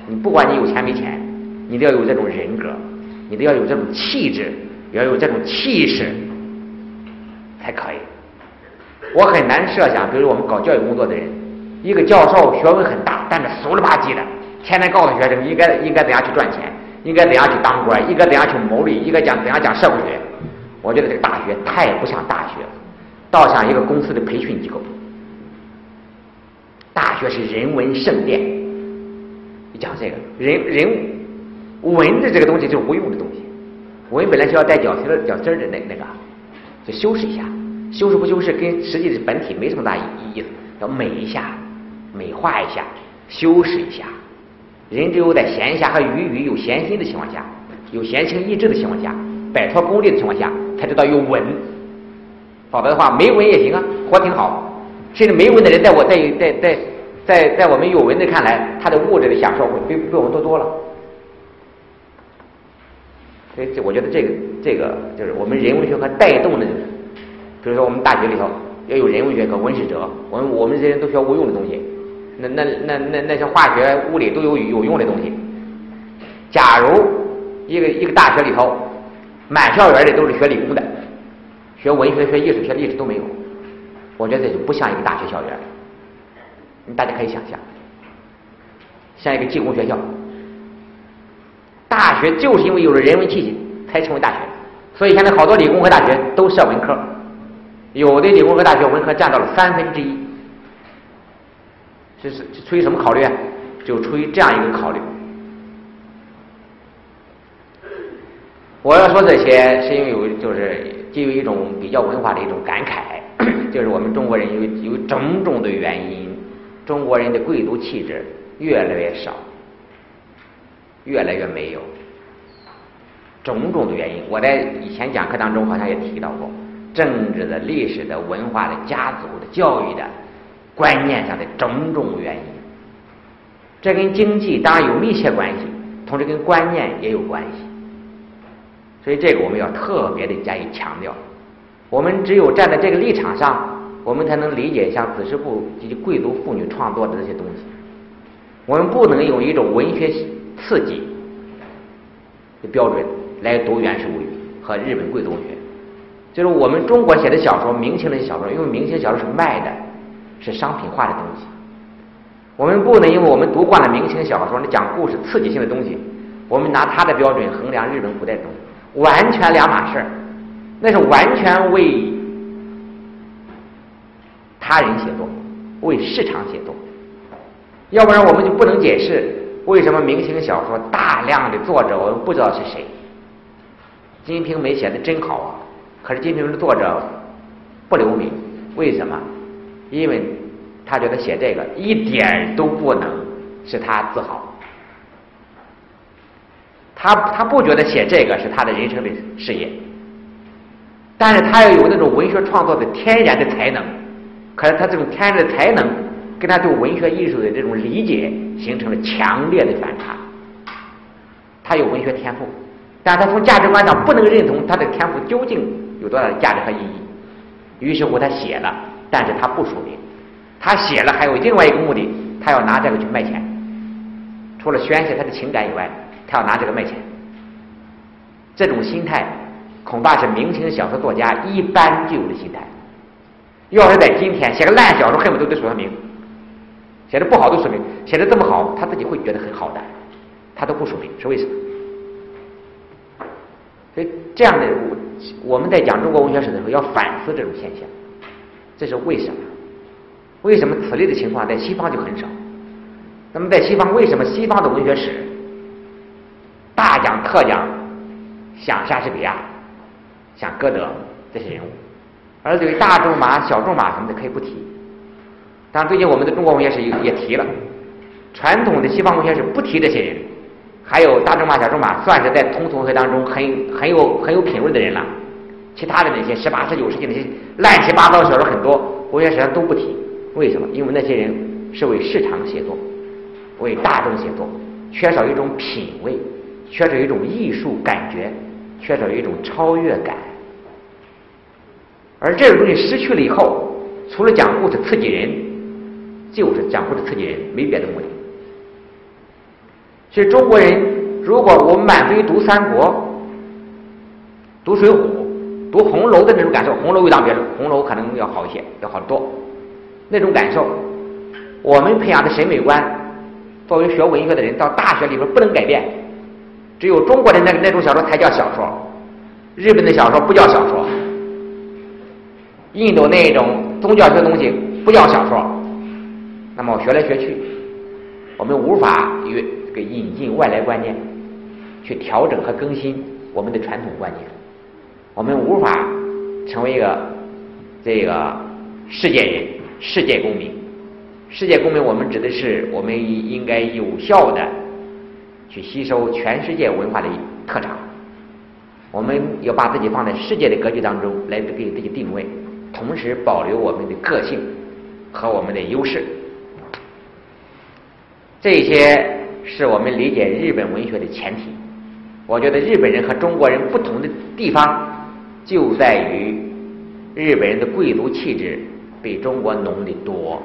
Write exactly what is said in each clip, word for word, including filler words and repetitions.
你不管你有钱没钱，你都要有这种人格，你都要有这种气质，要有这种气势才可以。我很难设想，比如我们搞教育工作的人，一个教授学问很大，但是俗了吧唧的，天天告诉学生应该应该怎样去赚钱，应该怎样去当官，应该怎样去谋利，应该讲怎样讲社会学。我觉得这个大学太不像大学了，倒像一个公司的培训机构。大学是人文圣殿，你讲这个人人文的这个东西就是无用的东西，文本来是要带脚丝脚丝的那那个，就修饰一下。修饰不修饰跟实际的本体没什么大意意思，要美一下，美化一下，修饰一下。人只有在闲暇和余余有闲心的情况下，有闲情逸致的情况下，摆脱功利的情况下，才知道有文。否则的话，没文也行啊，活挺好。甚至没文的人，在我在在在在在我们有文的看来，他的物质的享受会比比我们多多了。所以，我觉得这个这个就是我们人文学科带动的。比如说我们大学里头要有人文学科、文史哲，我们我们这些人都学无用的东西，那那那那那些化学、物理都有有用的东西。假如一个一个大学里头满校园的都是学理工的，学文学、学艺术、学历史都没有，我觉得这就不像一个大学校园。大家可以想象，像一个技工学校。大学就是因为有了人文气息才成为大学，所以现在好多理工科大学都设文科。有的理工科大学文科占到了三分之一，这是出于什么考虑啊？就出于这样一个考虑。我要说这些，是因为有就是基于一种比较文化的一种感慨，就是我们中国人有有种种的原因，中国人的贵族气质越来越少，越来越没有。种种的原因，我在以前讲课当中好像也提到过。政治的、历史的、文化的、家族的、教育的观念上的种种原因，这跟经济当然有密切关系，同时跟观念也有关系。所以这个我们要特别的加以强调。我们只有站在这个立场上，我们才能理解像子实部及其贵族妇女创作的这些东西。我们不能用一种文学刺激的标准来读源氏物语和日本贵族文学。就是我们中国写的小说，明清的小说，因为明清小说是卖的，是商品化的东西。我们不能因为我们读惯了明清小说，那讲故事刺激性的东西，我们拿它的标准衡量日本古代的东西，完全两码事儿。那是完全为他人写作，为市场写作。要不然我们就不能解释为什么明清小说大量的作者我们不知道是谁。《金瓶梅》写的真好啊，可是《金瓶梅》的作者不留名，为什么？因为他觉得写这个一点都不能使他自豪，他他不觉得写这个是他的人生的事业，但是他要有那种文学创作的天然的才能，可是他这种天然的才能跟他对文学艺术的这种理解形成了强烈的反差。他有文学天赋，但是他从价值观上不能认同他的天赋究竟有多大的价值和意义，于是乎他写了，但是他不署名。他写了还有另外一个目的，他要拿这个去卖钱，除了宣泄他的情感以外，他要拿这个卖钱。这种心态恐怕是明清小说作家一般具有的心态。要是在今天写个烂小说恨不得都署上名，写的不好都署名，写的这么好他自己会觉得很好的，他都不署名，是为什么？所以这样的我们在讲中国文学史的时候要反思这种现象，这是为什么？为什么此类的情况在西方就很少？那么在西方，为什么西方的文学史大讲特讲想莎士比亚、想歌德这些人物，而对于大仲马、小仲马什么的可以不提？当然，最近我们的中国文学史也提了，传统的西方文学史不提这些人，还有大仲马、小仲马算是在通俗文学当中很很有很有品位的人了，其他的那些十八世九世纪那些乱七八糟的小说很多，文学史上都不提。为什么？因为那些人是为市场写作，为大众写作，缺少一种品味，缺少一种艺术感觉，缺少一种超越感。而这种东西失去了以后，除了讲故事刺激人，就是讲故事刺激人，没别的目的。 所以中国人，如果我们满足于读三国、读水浒、读红楼的那种感受，红楼又当别论，红楼可能要好一些，要好得多。那种感受，我们培养的审美观，作为学文学的人，到大学里边不能改变。只有中国的那那种小说才叫小说，日本的小说不叫小说，印度那种宗教学的东西不叫小说。那么学来学去，我们无法与这个引进外来观念，去调整和更新我们的传统观念。我们无法成为一个这个世界人、世界公民。世界公民，我们指的是我们应该有效的去吸收全世界文化的特长。我们要把自己放在世界的格局当中来给自己定位，同时保留我们的个性和我们的优势。这些是我们理解日本文学的前提。我觉得日本人和中国人不同的地方就在于日本人的贵族气质比中国浓得多。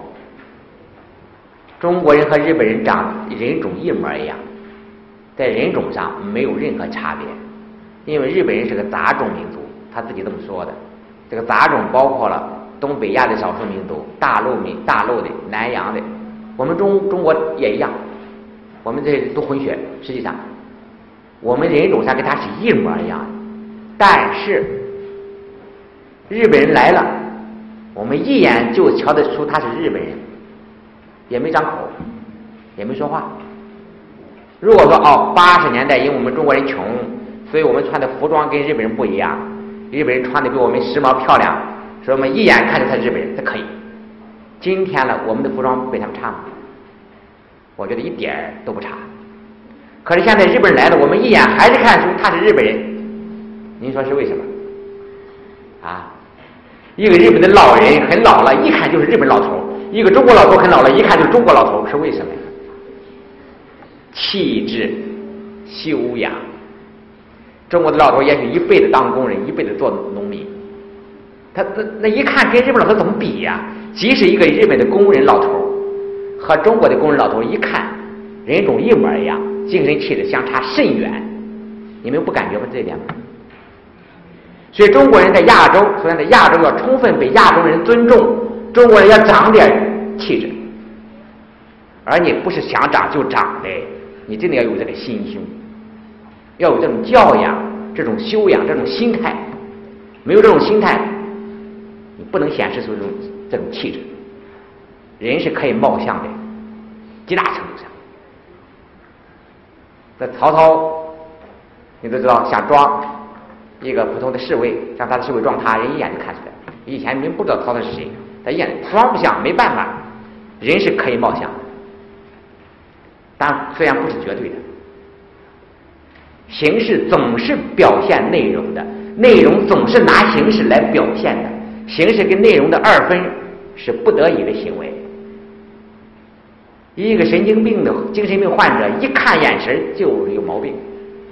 中国人和日本人长人种一模一样，在人种上没有任何差别，因为日本人是个杂种民族，他自己这么说的。这个杂种包括了东北亚的少数民族、大陆民、大陆的、南洋的，我们中中国也一样，我们这都混血。实际上，我们人种上跟他是一模一样的，但是日本人来了，我们一眼就瞧得出他是日本人，也没张口，也没说话。如果说哦，八十年代因为我们中国人穷，所以我们穿的服装跟日本人不一样，日本人穿的比我们时髦漂亮，所以我们一眼看出他是日本人，这可以。今天了，我们的服装比他们差吗？我觉得一点都不差。可是现在日本人来了，我们一眼还是看出他是日本人，您说是为什么？啊，一个日本的老人很老了，一看就是日本老头；一个中国老头很老了，一看就是中国老头，是为什么呀？气质、修养。中国的老头也许一辈子当工人，一辈子做农民，他那那一看跟日本老头怎么比呀？即使一个日本的工人老头和中国的工人老头一看人种一模一样，精神气质相差甚远，你们不感觉吗？这一点吗？所以中国人在亚洲，所以在亚洲要充分被亚洲人尊重，中国人要长点气质，而你不是想长就长的，你真的要有这个心胸，要有这种教养、这种修养、这种心态。没有这种心态，你不能显示出这种这种气质。人是可以貌相的，极大程度上。这曹操，你都知道，想装一个普通的侍卫，让他的侍卫装他，人一眼就看出来。以前人不知道曹操是谁，他一眼装不像，没办法，人是可以貌相的，但虽然不是绝对的。形式总是表现内容的，内容总是拿形式来表现的，形式跟内容的二分是不得已的行为。一个神经病的精神病患者，一看眼神就有毛病。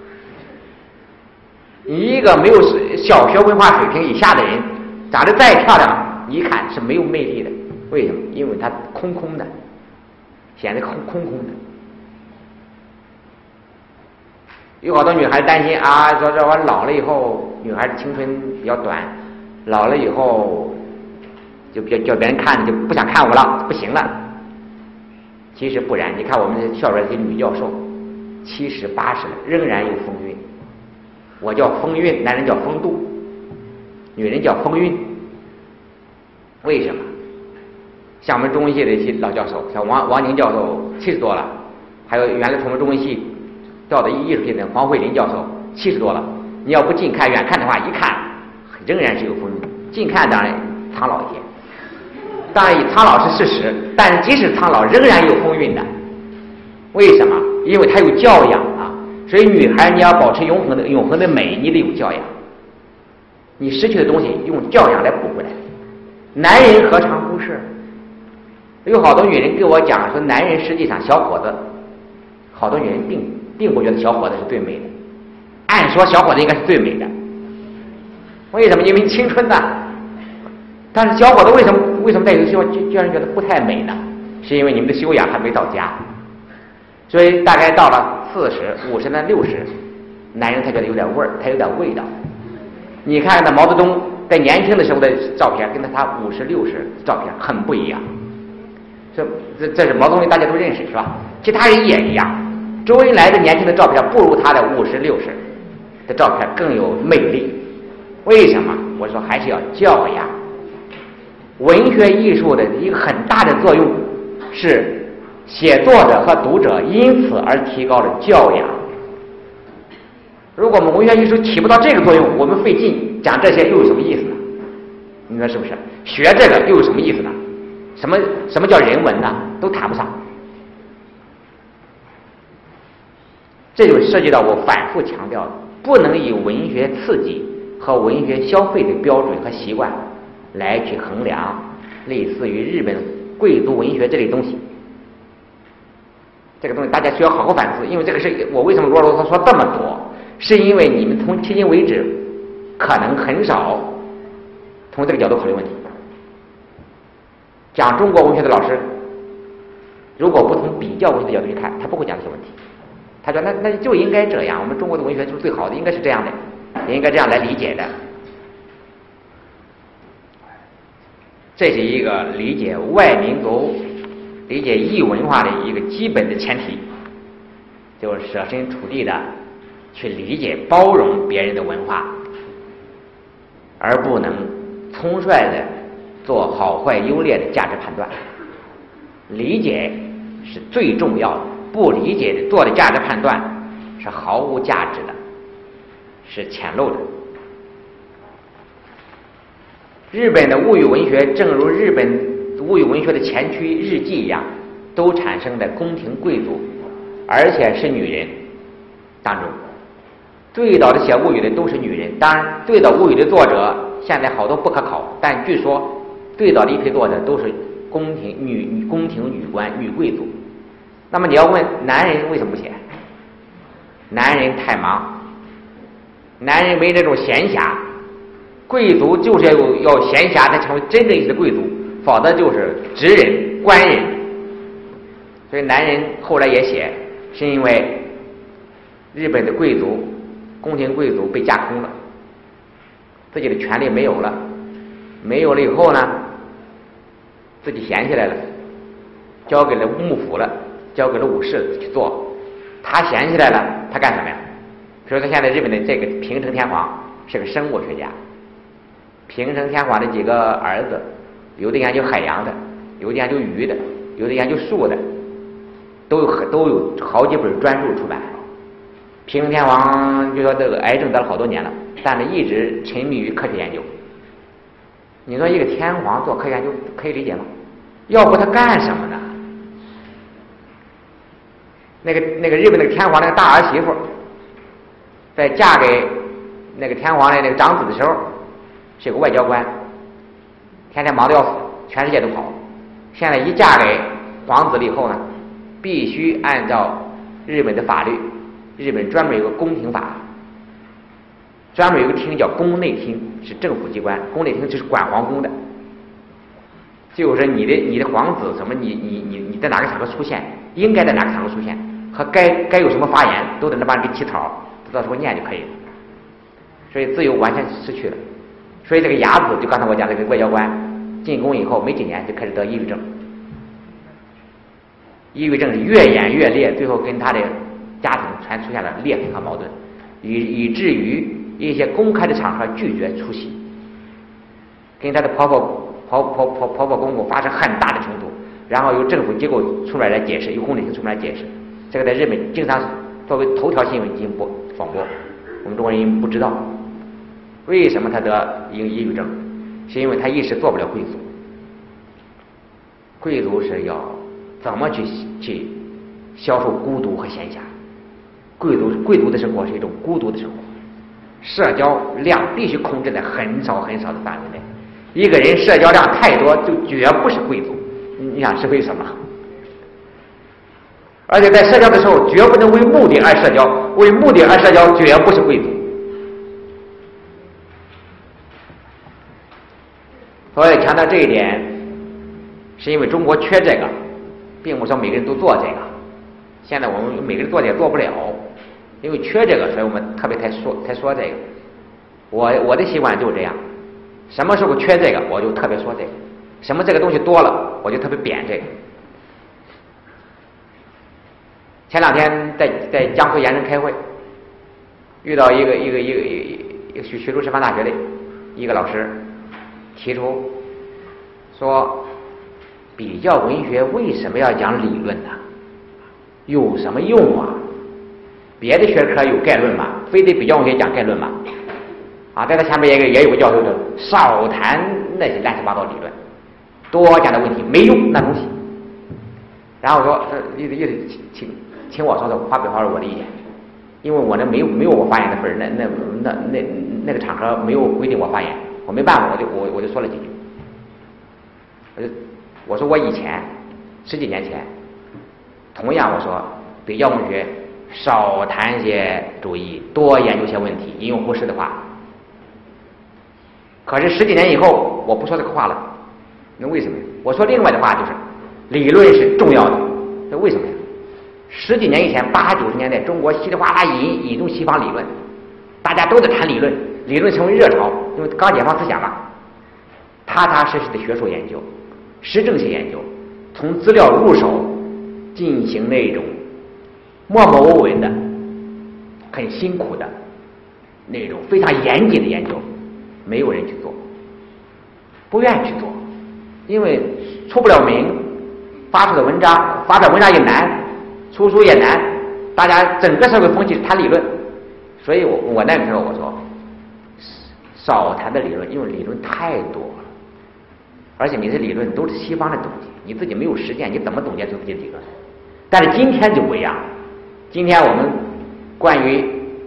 你一个没有小学文化水平以下的人，长得再漂亮，一看是没有魅力的。为什么？因为他空空的，显得空空空的。有好多女孩担心啊，说这我老了以后，女孩的青春比较短，老了以后就比较叫别人看就不想看我了，不行了。其实不然，你看我们校园这些女教授，七十八十了，仍然有风韵。我叫风韵，男人叫风度，女人叫风韵。为什么？像我们中文系的一些老教授，像王王宁教授七十多了，还有原来从我们中文系调的艺术系的黄慧林教授七十多了。你要不近看远看的话，一看仍然是有风韵。近看当然苍老一些，当然苍老是事实，但是即使苍老仍然有风韵的。为什么？因为他有教养啊。所以女孩你要保持永恒的永恒的美，你得有教养。你失去的东西用教养来补回来。男人何尝不是？有好多女人跟我讲说，男人实际上小伙子，好多女人并并不觉得小伙子是最美的。按说小伙子应该是最美的，为什么？因为青春呐。但是小伙子为什么为什么在有的时候就让人觉得不太美呢？是因为你们的修养还没到家。所以大概到了四十、五十、那六十，男人才觉得有点味儿，他有点味道。你看那毛泽东在年轻的时候的照片，跟他他五十、六十照片很不一样。这这这是毛泽东，大家都认识是吧？其他人也一样。周恩来的年轻的照片不如他的五十、六十的照片更有魅力。为什么？我说还是要教养。文学艺术的一个很大的作用是写作者和读者因此而提高了教养。如果我们文学艺术起不到这个作用，我们费劲讲这些又有什么意思呢？你说是不是？学这个又有什么意思呢？什么什么叫人文呢？都谈不上。这就涉及到我反复强调的，不能以文学刺激和文学消费的标准和习惯来去衡量类似于日本贵族文学这类东西。这个东西大家需要好好反思，因为这个是我为什么啰啰嗦嗦这么多，是因为你们从迄今为止可能很少从这个角度考虑问题。讲中国文学的老师，如果不从比较文学的角度去看，他不会讲这些问题。他说那那就应该这样，我们中国的文学是最好的，应该是这样的，也应该这样来理解的。这是一个理解外民族、理解异文化的一个基本的前提，就是设身处地的去理解、包容别人的文化，而不能冲率的做好坏优劣的价值判断。理解是最重要的，不理解的做的价值判断是毫无价值的，是浅陋的。日本的物语文学，正如日本物语文学的前驱日记一样，都产生在宫廷贵族，而且是女人当中。最早的写物语的都是女人，当然最早物语的作者现在好多不可考，但据说最早的一批作者都是宫廷女宫廷女官、女贵族。那么你要问男人为什么不写？男人太忙，男人没这种闲暇。贵族就是要有要闲暇才成为真正意义的贵族，否则就是职人、官人。所以男人后来也写，是因为日本的贵族、宫廷贵族被架空了，自己的权利没有了，没有了以后呢，自己闲下来了，交给了幕府了，交给了武士去做。他闲下来了，他干什么呀？比如说现在日本的这个平成天皇是个生物学家。平成天皇的几个儿子，有的研究海洋的，有的研究鱼的，有的研究树的，都有都有好几本专著出版。平成天皇就说这个癌症得了好多年了，但是一直沉迷于科学研究。你说一个天皇做科学研究可以理解吗？要不他干什么呢？那个那个日本那个天皇那个大儿媳妇，在嫁给那个天皇的那个长子的时候，是个外交官，天天忙得要死，全世界都跑。现在一嫁给皇子了以后呢，必须按照日本的法律，日本专门有个宫廷法，专门有个厅叫宫内厅，是政府机关。宫内厅就是管皇宫的，就是你的你的皇子什么，你你你你在哪个场合出现，应该在哪个场合出现，和该该有什么发言，都在那帮人给起草，到时候念就可以了。所以自由完全失去了。所以这个雅子，就刚才我讲的这个外交官，进宫以后没几年就开始得抑郁症，抑郁症是越演越烈，最后跟他的家庭全出现了裂痕和矛盾，以以至于一些公开的场合拒绝出席，跟他的婆婆婆婆婆婆婆公公发生很大的冲突，然后由政府机构出来来解释，由宫内厅出来解释。这个在日本经常作为头条新闻进行播广播，我们中国人不知道。为什么他得抑郁症？是因为他一时做不了贵族。贵族是要怎么去去消受孤独和闲暇？贵族贵族的生活是一种孤独的生活，社交量必须控制在很少很少的范围内。一个人社交量太多，就绝不是贵族。你想是为什么？而且在社交的时候，绝不能为目的而社交，为目的而社交绝不是贵族。所以强调这一点，是因为中国缺这个，并不是说每个人都做这个。 现在我们每个人做的也做不了，因为缺这个，所以我们特别才说才说这个。我我的习惯就是这样，什么时候缺这个，我就特别说这个；什么这个东西多了，我就特别贬这个。前两天在在江苏盐城开会，遇到一个一个一个一个徐徐州师范大学的一个老师，提出说，比较文学为什么要讲理论呢？有什么用啊？别的学科有概论吗？非得比较文学讲概论吗？啊，在他前面也有也有个教授说，少谈那些乱七八糟理论，多讲的问题没用那东西。然后说，意思意思请请我说说发表发表我的意见，因为我那没有没有我发言的份儿，那那那那那个场合没有规定我发言，我没办法，我就我我就说了几句。我就我说我以前十几年前，同样我说比较文学少谈些主义，多研究些问题，引用胡适的话。可是十几年以后，我不说这个话了，那为什么？我说另外的话就是，理论是重要的，这为什么呀？十几年以前，八九十年代，中国稀里哗啦引引入西方理论，大家都在谈理论，理论成为热潮，因为刚解放思想嘛，踏踏实实的学术研究，实证性研究，从资料入手进行那种默默无闻的、很辛苦的那种非常严谨的研究，没有人去做，不愿意去做，因为出不了名，发出的文章发表文章也难，出书也难，大家整个社会风气是谈理论，所以我我那个时候我说少谈的理论，因为理论太多了，而且你的理论都是西方的东西，你自己没有实践，你怎么总结出自己的理论？但是今天就不一样，今天我们关于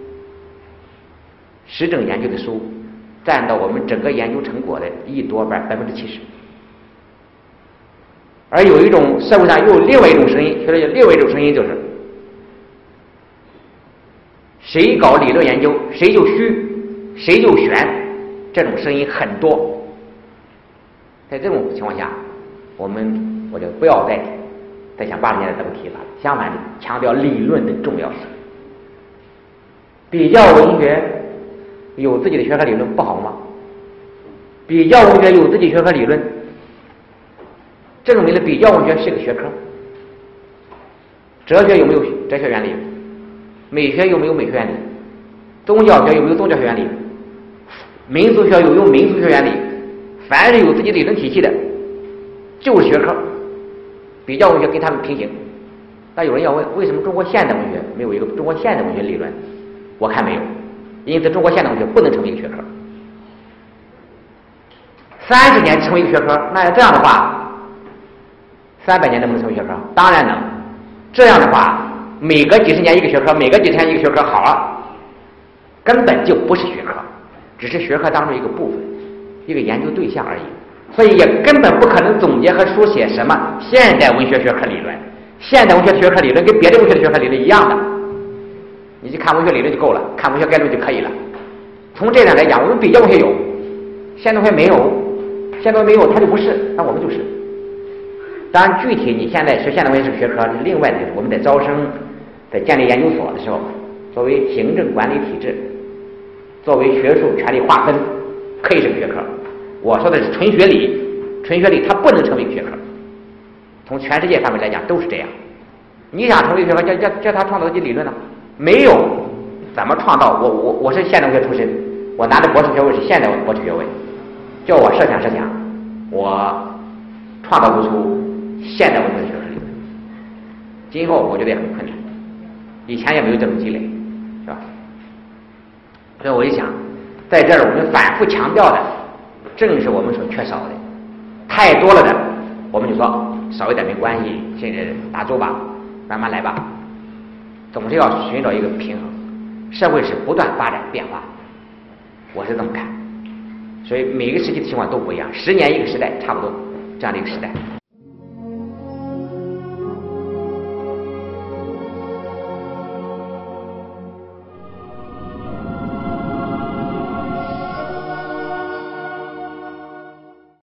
实证研究的书占到我们整个研究成果的一多半百分之七十，而有一种社会上又有另外一种声音，觉得有另外一种声音就是，谁搞理论研究谁就虚，谁就玄，这种声音很多。在这种情况下，我们我就不要再再像八十年代这么提法，相反强调理论的重要性。比较文学有自己的学科理论不好吗？比较文学有自己学科理论，证明了比较文学是个学科。哲学有没有哲学原理？美学有没有美学原理？宗教学有没有宗教学原理？民俗学有没有民俗学原理？凡是有自己理论体系的，就是学科。比较文学跟他们平行。那有人要问，为什么中国现代文学没有一个中国现代文学理论？我看没有，因此中国现代文学不能成为一个学科。三十年成为一个学科，那要这样的话，三百年能不能成为学科？当然能。这样的话，每隔几十年一个学科，每隔几十年一个学科，好了，根本就不是学科，只是学科当中一个部分，一个研究对象而已。所以也根本不可能总结和书写什么现代文学学科理论。现代文学的学科理论跟别的文学的学科理论一样的，你去看文学理论就够了，看文学概论就可以了。从这点来讲，我们比较文学有，现代文学没有，现代文学没有，它就不是，那我们就是。当然，具体你现在是现代文学是个学科，是另外的。我们在招生、在建立研究所的时候，作为行政管理体制，作为学术权力划分，可以是个学科。我说的是纯学理，纯学理它不能成为一个学科。从全世界范围来讲都是这样。你想成为一个学科，叫叫叫他创造自己理论呢？没有，怎么创造？我我我是现代文学出身，我拿的博士学位是现代博士学位，叫我设想设想，我创造不出现代文学的学科理论。今后我觉得也很困难，以前也没有这种积累，是吧？所以我一想，在这儿我们反复强调的，正是我们所缺少的。太多了的，我们就说少一点没关系，甚至打住吧，慢慢来吧。总是要寻找一个平衡。社会是不断发展变化，我是这么看。所以每个时期的情况都不一样，十年一个时代，差不多这样的一个时代。